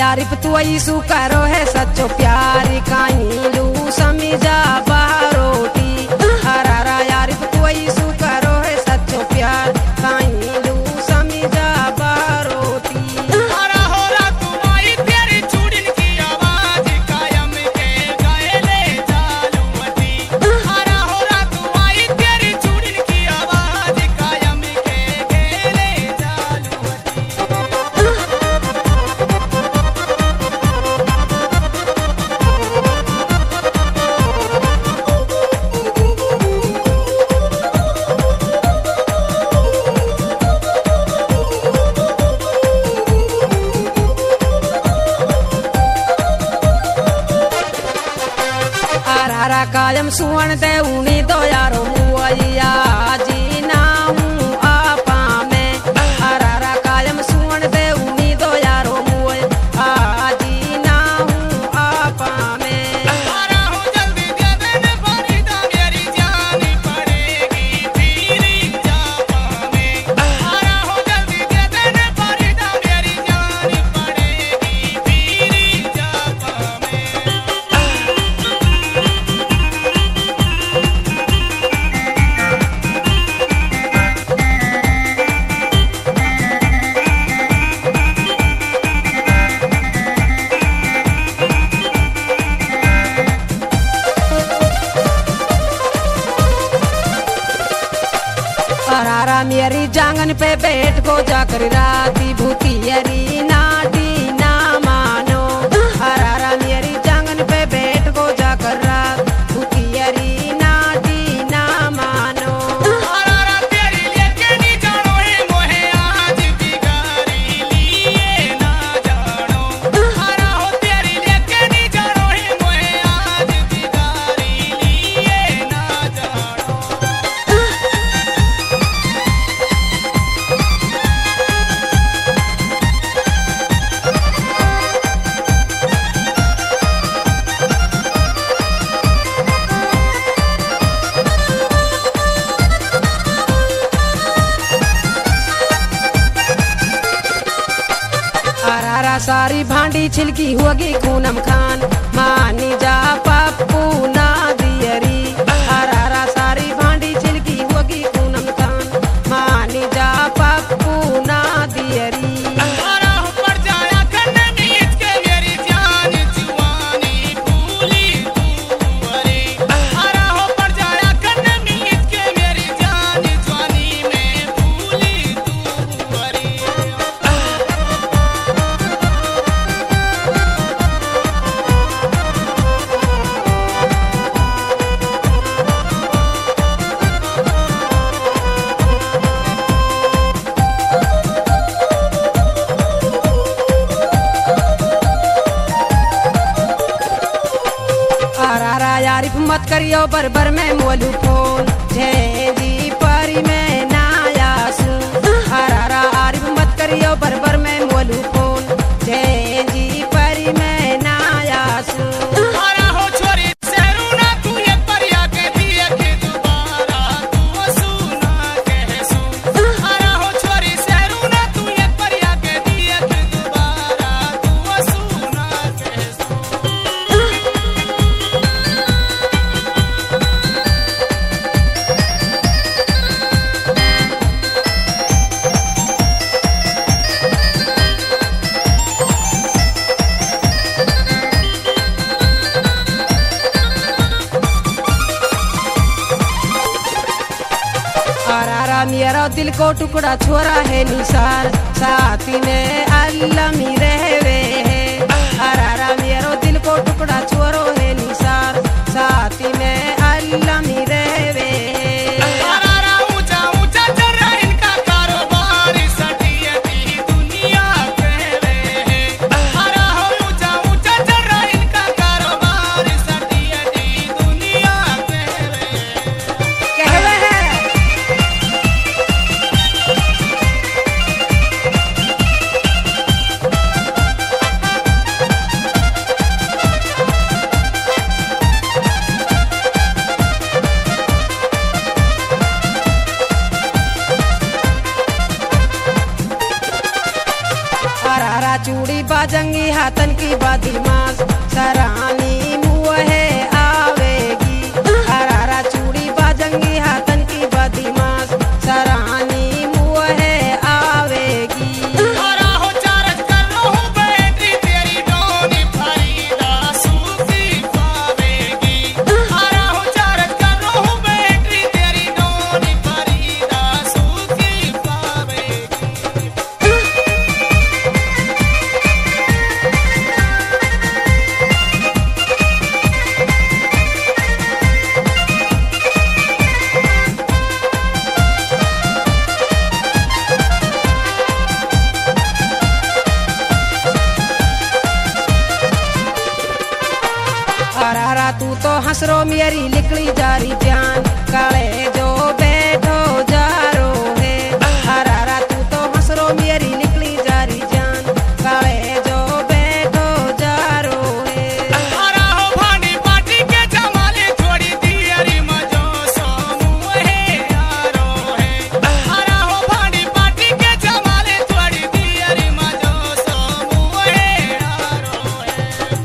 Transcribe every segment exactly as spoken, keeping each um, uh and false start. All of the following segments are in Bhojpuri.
यारिफ तू ऐसू करो है सच्चो प्यार काई लू समझा बारोटी हरारा यारिफ तू ऐसू करो है सच्चो प्यार काई लू समझा बारोटी हरा हो रा तू आई तेरी चूड़िन की आवाज कायम के गायले जालूवती हरा हो रा तू आई तेरी चूड़िन की आवाज कायम के गायले जालूवती हरारा कायम सुवन दे उनी दो यारो मुआइया जी नामू आपा में हरारा कायम सुवन दे उनी दो यारो मुआई आजी नामू आपा में हरा हो जल्दी दे देने फरीदा मेरी जान पड़ेगी फिरी जापा में हरा हो जल्दी दे देने फरीदा मेरी जान पड़ेगी फिरी जापा में हरारा मेरी जांगन पे बैठ को जाकर राती भूतियरी नाटी ना मानो हरारा मेरी जांगन पे बैठ को जाकर रात भूतियरी नाटी ना मानो हरारा तेरी लेके नहीं जानो है मोहे आज बिगारी लिए ना जानो हरा हो तेरी लेके नहीं जानो है मोहे आज बिगारी लिए ना जानो हरारा सारी भांडी छिलकी होगी खूनम खान मानी जा पप्पू ना दियरी हरारा सारी भांडी छिलकी होगी खूनम खान मानी जा पप्पू ना दियरी हरा हो पड़ जाया खन्ने मीच के मेरी जान जुवानी भूली तू अरे हरा हो पड़ जाया खन्ने मीच के मेरी जान जुवानी में भूली तू अरे हरारा यारिफ मत करियो बरबर में मोलू फोन जय जी परी में नायासू हरारा आरिफ मत करियो बरबर में मोलू फोन जय जी परी में नायासू हरा हो छोरी सेरू ना तू ये परिया के दिए के दोबारा तू सुना कह सू हरा हो छोरी सेरू ना तू ये परिया के दिए के दोबारा तू सुना कह सू हरारा मेरा दिल को टुकड़ा छोरा है निसार साथी में अल्लाह मी रहवे है हरारा मेरा दिल को टुकड़ा छोरो है निसार साथी में अल्लाह मी रहवे है हरारा ऊंचा ऊंचा चल रहा इनका कारोबार सटियती दुनिया कहवे है हरा हो ऊंचा ऊंचा चल रहा इनका कारोबार सटियती दुनिया कहवे है कहवे है चूड़ी बाजंगी हाथन की बादिमास सरानी मुँह है आवेगी। हरारा चूड़ी बाजंगी हाथन की बादिमास सरानी मुँह है आवेगी। हरा हो चार्ज कर लो बैटरी तेरी डोनी फरीदा सूखी पावेगी। हरा हो चार्ज कर लो बैटरी तेरी डोनी फरीदा सूखी पावेगी। हरारा तू तो हंसरो मेरी निकली जारी जान काले जो बैठो जारो है। हरारा तू तो हंसरो मेरी निकली जारी जान काले जो बैठो जारो है। हरा हो भानी पार्टी के जमाले थोड़ी दियरी मजो सोमू है यारो है। हरा हो भानी पार्टी के जमाले थोड़ी दियरी मजो सोमू है यारो है।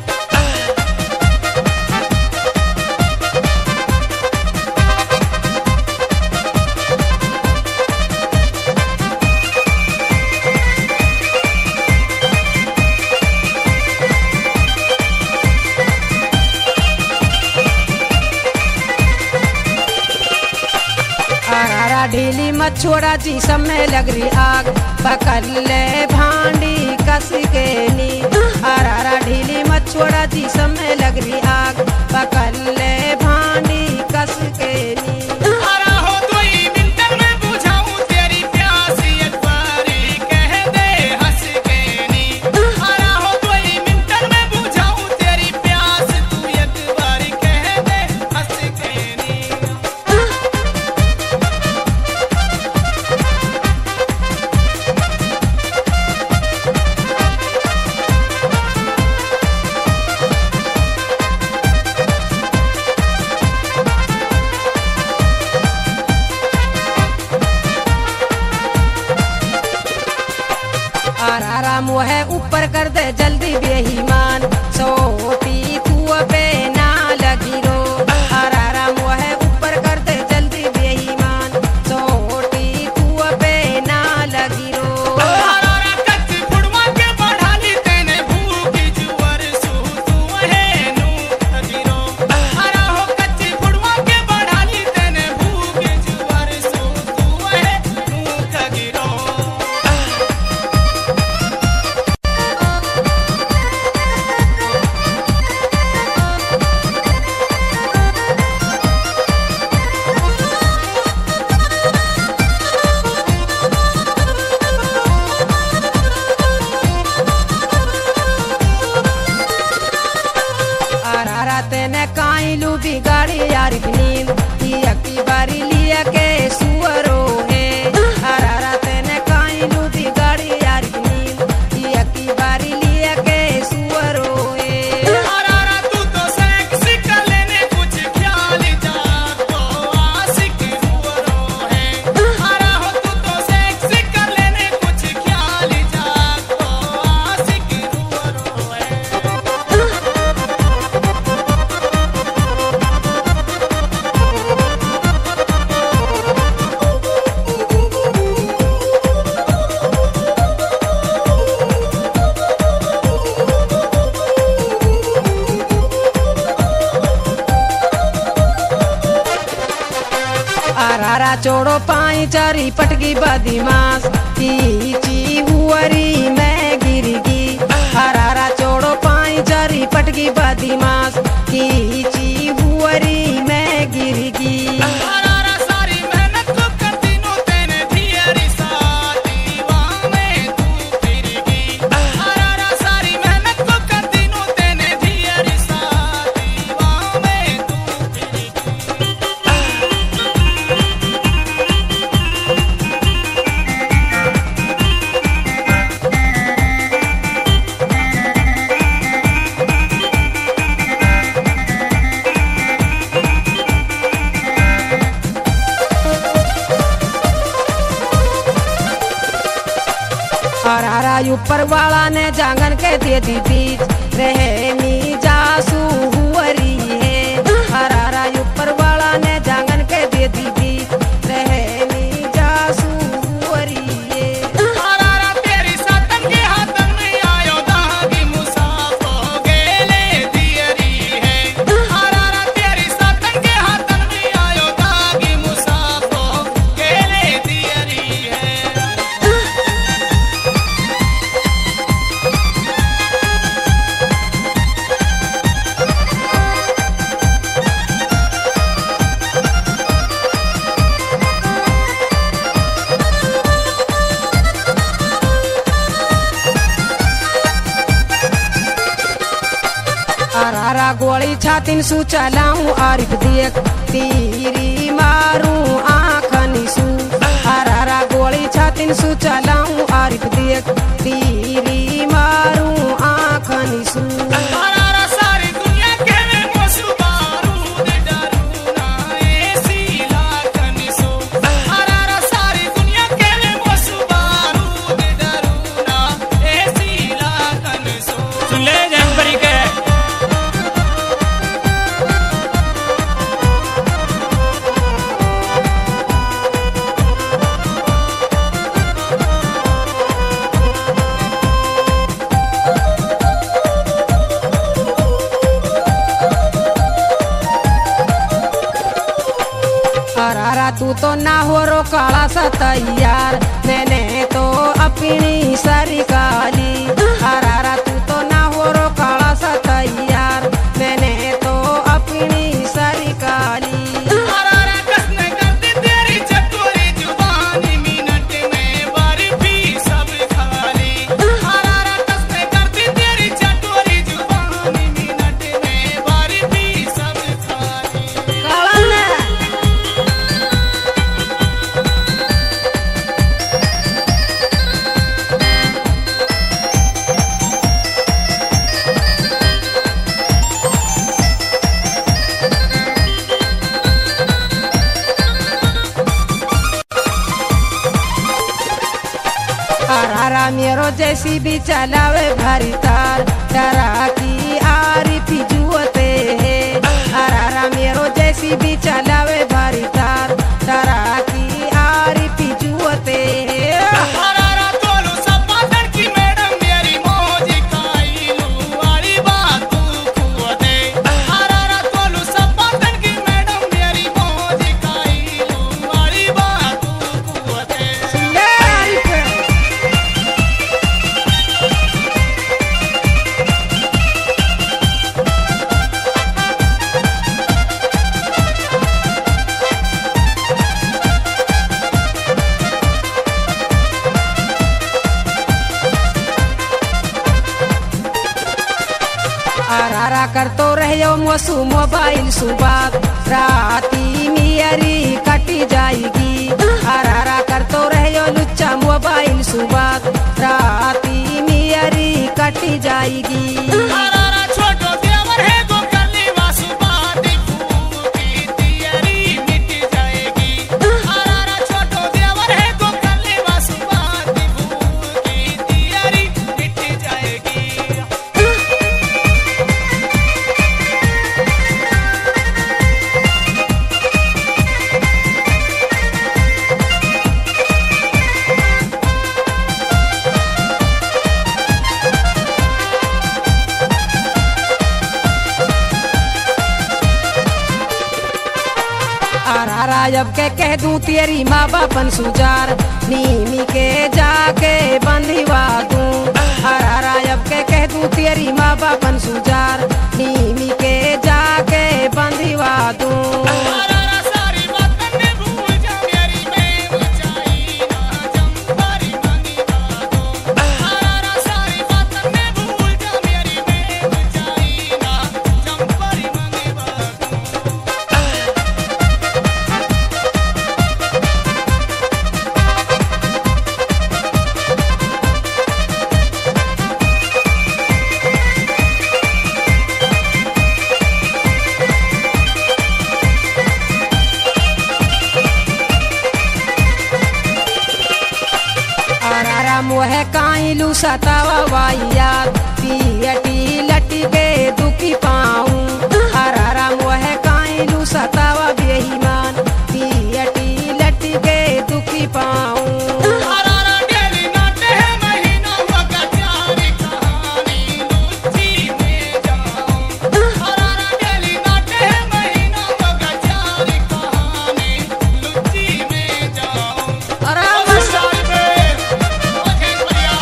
हरारा ढीली मत छोड़ा जी सब में लग रही आग पकड़ ले भांडी कस के नी। हरारा ढीली मत छोड़ा जी सब में लग रही आग पकड़ ले भांडी कस के नी। हरा हो दुई मिनट में बुझाऊं तेरी प्यास एक बारी कह दे हंस के नी। हरा हो दुई मिनट में बुझाऊं तेरी प्यास तू एक बारी कह दे हंस के नी। हरारा मुँह ऊपर कर दे जल्दी बेईमान सोटी तू पे ना लगी रो। हरारा मुँह ऊपर कर दे जल्दी बेईमान सोटी तू पे ना लगी रो। हरारा कच्ची फुड़वा के बढ़ाली तेने भूखी जुवर सू तू है नू खजीरो। हरा हो कच्ची फुड़वा के बढ़ाली तेने भूखी जुवर सू तू है नू खजीरो। हरारा तेने काई लू बिगाड़ी यार नींद की अक्की बारी लिया के सुअरो है। हरारा तेने काई लू बिगाड़ी यार नींद की अक्की बारी लिया के सुअरो है। हरारा तू तो सेक्सी कर लेने कुछ ख्याल जाग तो आशिक हुरो है। हरा हो तू तो सेक्सी कर लेने कुछ ख्याल जाग तो आशिक हुरो है। हरारा चोड़ो पाई चारी पटकी बदमाश खींची हुअरी मैं गिरगी। हरारा चोड़ो पाई चारी पटकी बदमाश खींची हुअरी मैं गिरगी। हरारा सारी मेहनत तो करती नो तेने धियरी साथी वहाँ में तू फिरगी। हरारा सारी मेहनत तो करती नो तेने धियरी साथी वहाँ में तू फिरगी। अरारा ऊपर वाला ने जांगन के दे दी बीच रहे मी जासू हुअरी है। अरारा ऊपर वाला ने जांगन के दे दी बीच रहे मी जासू हुअरी है। अरारा तेरी सातन के हाथन में आयो दागी मुसाफो गेले दियरी है। अरारा तेरी सातन के हाथन में आयो दागी मुसाफो गेले दियरी है। अरारा गोली छातिन सु चलाऊं आरिफ देख तीरी मारूं आँखनी सु। अरारा गोली छातिन सु चलाऊं आरिफ देख तीरी मारूं आँखनी सु। अरारा सारी दुनिया के में मोसु बारूद डरूना ऐसी लागनी सो। अरारा सारी दुनिया के में मोसु बारूद डरूना ऐसी लागनी सो। सुन ले जनवरी के अरारा तू तो ना हो रो काला सा तैयार मैंने तो अपनी सरकारी। अरारा तू तो ना हो रो काला सा तैयार मैंने तो अपनी सरकारी। अरारा कसने करती तेरी चटोरी जुबानी मिनट में बर्फी सब खाली। अरारा कसने करती तेरी चटोरी जुबानी मिनट में बर्फी सब खाली। काला ने अरारा मेरो जैसी भी चलावे भारी तार डरा की आरी पिजुअते है। अरारा मेरो जैसी भी चलावे भारी तार डरा की आरी पिजुअते है। अरारा तोलू सब पाटन की मैडम मेरी मौज खाईलू वाली बात तू खुदे। अरारा तोलू सब पाटन की मैडम मेरी मौज खाईलू वाली बात तू खुदे। ले आरिफ अरारा करतो रहो मोसू मोबाइल सुबात राती मियरी कटी जाएगी। अरारा करतो रहो लुच्चा मोबाइल सुबात राती मियरी कटी जाएगी। अरारा छोटो देवर है गो करली वासु बात की तियरी मिट जाएगी। अरारा छोटो देवर है गो करली वासु बात की तियरी मिट जाएगी। अरारा अब के कह दूं तेरी माँ बापन सुजार नीमी के जाके बंधवा दूं। अरारा अब के कह दूं तेरी माँ बापन सुजार नीमी के जाके बंधवा दूं। अरारा सारी बातन ने भूल जा मेरी में ऊंचाई ना जंपरी मंगी बातों। अरारा सारी बातन ने भूल जा मेरी में ऊंचाई ना जंपरी मंगी बातों। हरारा मोहे काइलू सतावा वाइयात पियटी लटी के दुखी पाऊं हरारा मोहे काइलू सतावा बेईमान पियटी लटी के दुखी पाऊं हरारा डेली नाटे है महीना मगर प्यारी कहानी लुच्ची में जाऊं हरारा डेली नाटे है महीना मगर प्यारी कहानी लुच्ची में जाऊं अरे साल में ओके बढ़िया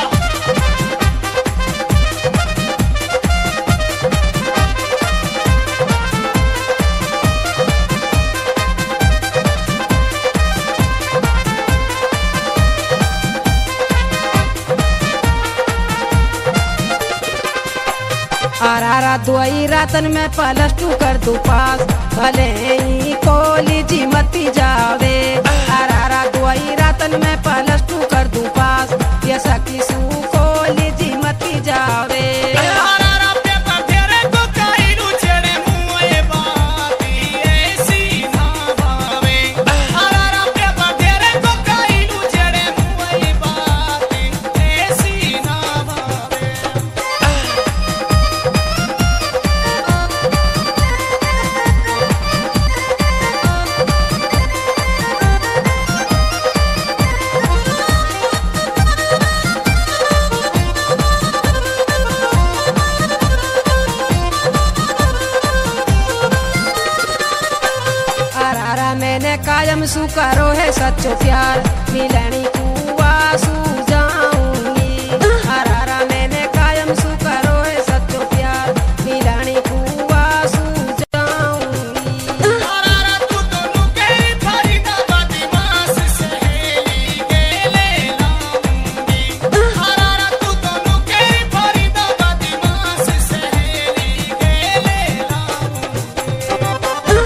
हरारा दुआई रातन में प्लस टू कर दू पास भले ही कॉलेज मती जावे हरारा दुआई रातन में प्लस टू कर दू पास ये सकी सू कॉलेज मती जावे हरारा पेपर तेरे को काइलू छेड़े मुए बाती ऐसी ना भावे हरारा पेपर तेरे को काइलू छेड़े मुए बाती ऐसी ना भावे हरारा मैंने कायम सू करो है सच्चो प्यार मिलनी कुआ सू जाऊंगी हरारा मैंने कायम सू करो है सच्चो प्यार मिलनी कुआ सू जाऊंगी हरारा तू तो नुकेरी फरीदाबादी मास सहेली गेले लाऊंगी हरारा तू तो नुकेरी फरीदाबादी मास सहेली गेले लाऊंगी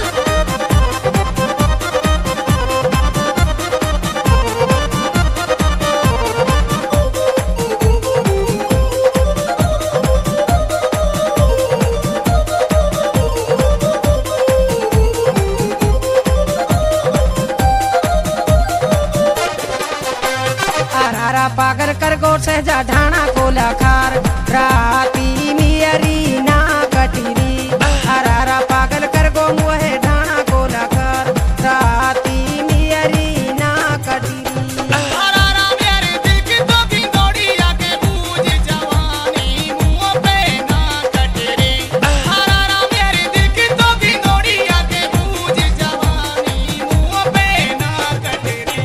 हरारा पागल कर गोर से जा ढाणा को लखार राती मियरी ना कटिरी हरारा पागल कर गो मोहे ढाणा को लखार राती मियरी ना कटिरी हरारा मेरे दिल की तो भिंगोड़ी आके बूझ जवानी मुँह पे ना कटरी हरारा मेरे दिल की तो भिंगोड़ी आके बूझ जवानी मुँह पे ना कटरी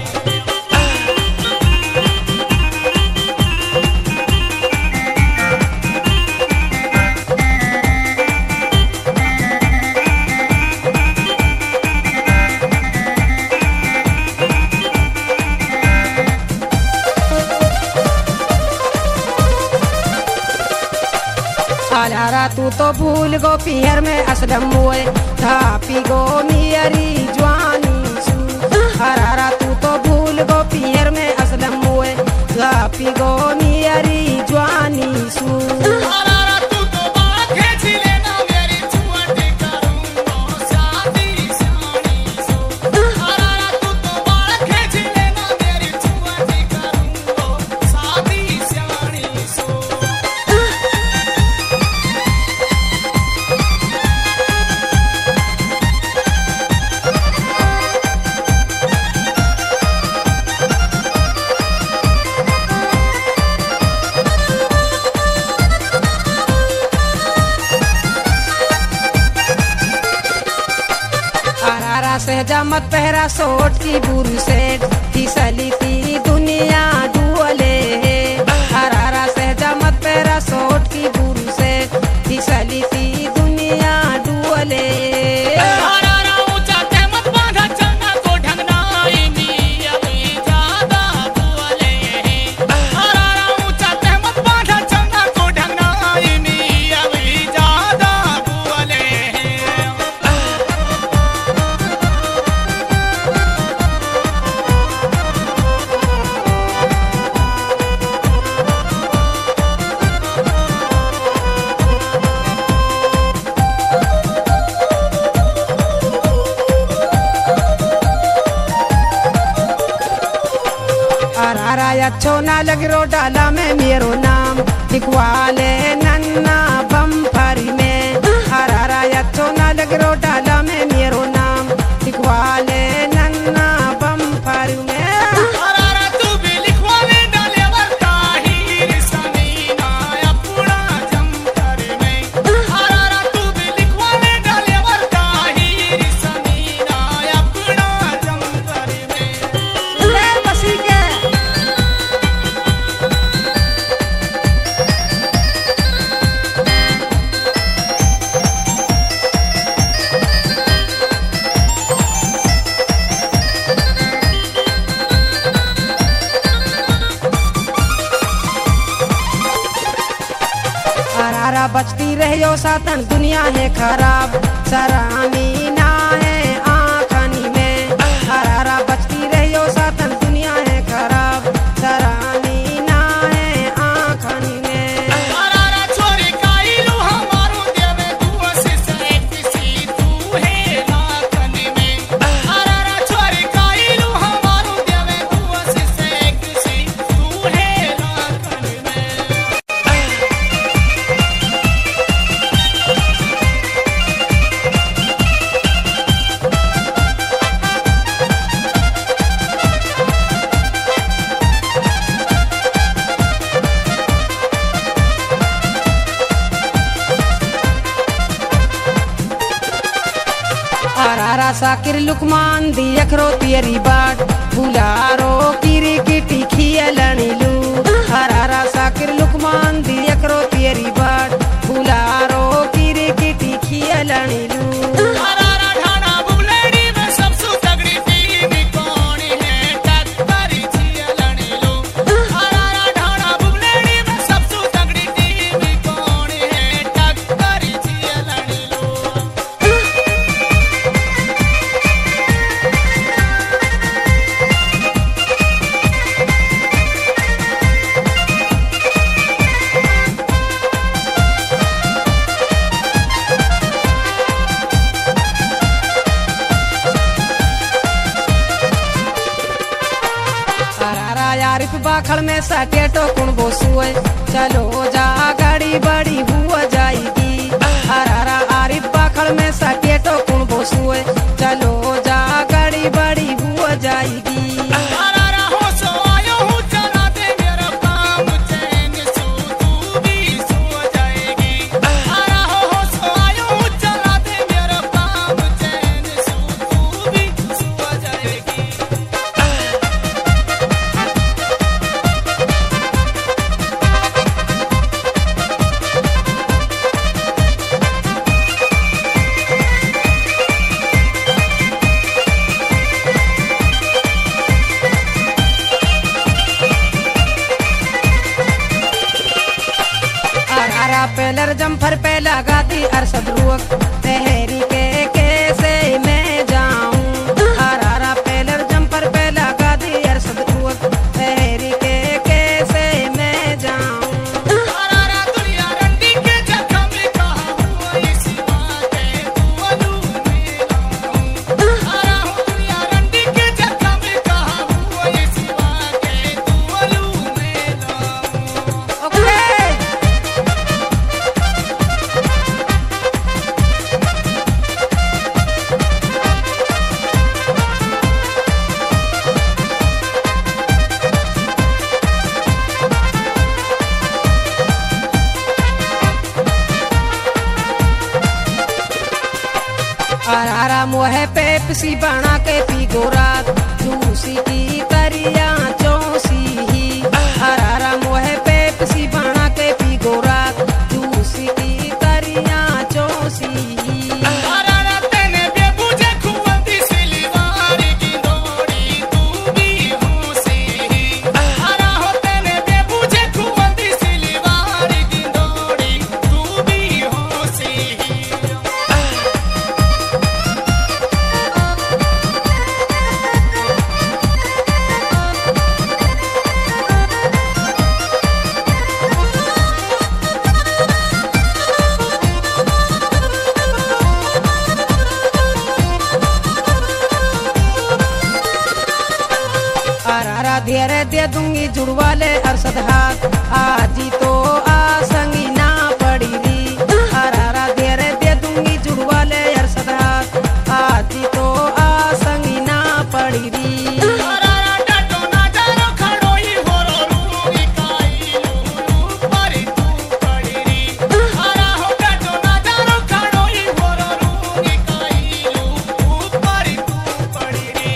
हरारा तू तो भूल गो पियर में असलम मोए थापी गो मियरी जवानी सू हरारा तू तो भूल गो पियर में असलम मोए थापी गो मियरी जवानी सू हरारा तू तो बात खींच लेना मेरी छुअट करूँगा शादी शानी सो हरारा तू तो बात खींच लेना मेरी छुअट करूँगा शादी शानी सो हरारा सहजा मत पहरा सोट की बुरी सेठ की सली थी दुनिया डुअले हरारा सहजा मत पहरा सोट की बुरी सेठ की सली थी दुनिया डुअले हरारा ऊंचा ते मत बांधा चना को ढंगना इनी अभी ज्यादा बोले हरारा ऊंचा ते मत बांधा चना को ढंगना इनी अभी ज्यादा बोले हरारा हरारा अच्छो ना लग रो डाला में मेरो नाम लिखवा ले नन्ना बम्फरी में। हरारा अच्छो ना लग रो डाला में मेरो नाम लिखवा ले नन्ना बम्फरी में। हरारा तू भी लिखवा ले डाले वर्ता हीर समीना अपना जमकर में। हरारा तू भी लिखवा ले डाले वर्ता हीर समीना अपना जमकर में। ले बसी के हरारा बचती रहियो सातन दुनिया है खराब सरामी ना है आँखनी में। हरारा बचती रहियो सातन दुनिया है खराब सरामी ना है आँखनी में। हरारा छोरी काइलू हमारो देवे तू से किसी तू है लाखन में। हरारा छोरी काइलू हमारो देवे तू से किसी तू है लाखन में। हरारा साकिर लुकमान दी अखरो तेरी बाट बुलारो किरी किटी खियलनी लू। हरारा साकिर लुकमान दी अखरो तेरी बाट बुलारो किरी किटी खियलनी लू। हरारा ढाणा बुलेडी में सबसे तगड़ी टीम कौन है टक्कर छियलनी लो। हरारा ढाणा बुलेडी में सबसे तगड़ी टीम कौन है टक्कर छियलनी लो। हरारा यारिफ बाखड़ में सटेटो कुण बोसुए चलो जा गाड़ी बड़ी हुआ जाएगी। हरारा आरिफ बाखड़ में सटेटो कुण बोसुए चलो जा गाड़ी बड़ी हुआ जाएगी। हरारा हो सो आयो हूँ चला दे मेरा काम चैन सो तू भी सो जाएगी। हरा हो हो सो आयो हूँ चला दे मेरा काम चैन सो तू भी सो जाएगी। हरारा पेलर जम्फर पे लगा दी अरसद रुअक तहरी के कैसे मैं जाऊं। हरारा पेलर जम्फर पे लगा दी अरसद रुअक तहरी के कैसे मैं जाऊं। हरारा दुनिया रंडी के जख्म कहा हुआ इस बात है तू अलू में लाऊं। हरा हो दुनिया रंडी के जख्म कहा हुआ इस बात है तू अलू में लाऊं। ओके हरारा मोहे पेप्सी बना के पी गोरात जूसी की तरिया चौसी ही। हरारा मोहे पेप्सी बना के पी गोरात जूसी की तरिया चौसी ही। हरारा तेने बेबुझे खुवंदी सिलवार की दौड़ी तू भी होसी ही। हरा हो तेने बेबुझे खुवंदी सिलवार की दौड़ी तू भी होसी ही। हरारा जुड़वा ले अरसद हाथ आजी तो आसंगी ना पड़ी री अरारा देरे दे दूंगी जुड़वा ले अरसद हाथ आजी तो आसंगी ना पड़ी री अरारा डटो ना जानो खड़ोई होरो रूनी काई लूलू परी तू पड़ी री अरा हो डटो ना जानो खड़ोई होरो रूनी काई लूलू परी तू पड़ी री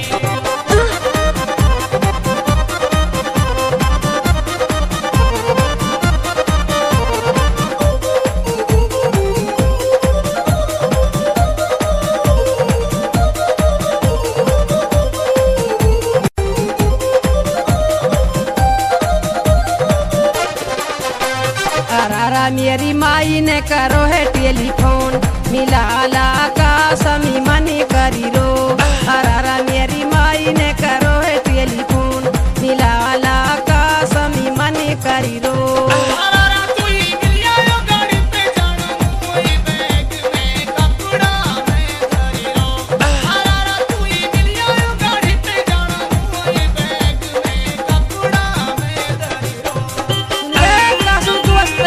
अरारा मेरी माई ने करो है टेलीफोन मिलाला का समी मनी करी रो अरारा मेरी माई ने करो है टेलीफोन मिलाला का समी मनी करी रो अरारा तू ही मिलिया यो गाड़ी पे जाना मुई बैग में कपड़ा में धरी रो अरारा तू ही मिलिया यो गाड़ी पे जाना मुई बैग में कपड़ा में धरी रो ले कासू दोस्त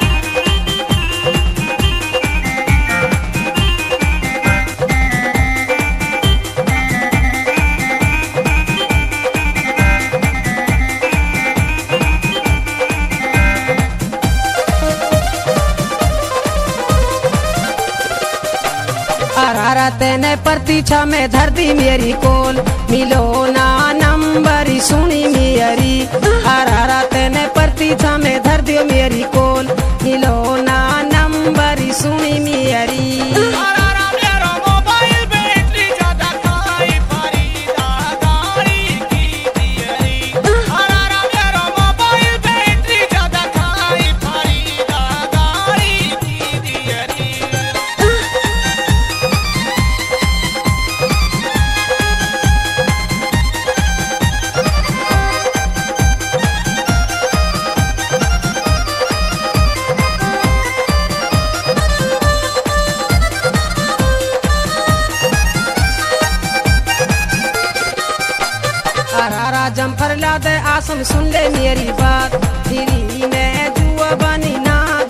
अरारा तेने प्रतीक्षा में धर दी मेरी कोल मिलो ना नंबर सुनी मेरी अरारा तेने प्रतीक्षा में धर दियो मेरी कोल मिलो ना नंबर सुनी मेरी अरारा मेरो मोबाइल बैटरी ज्यादा खाई फरीदा गाड़ी की दियरी अरारा मेरो मोबाइल बैटरी ज्यादा खाई फरीदा गाड़ी की दियरी अरारा जमफर ला दे आसम सुन ले मेरी बात फिरी में जुआ बनी ना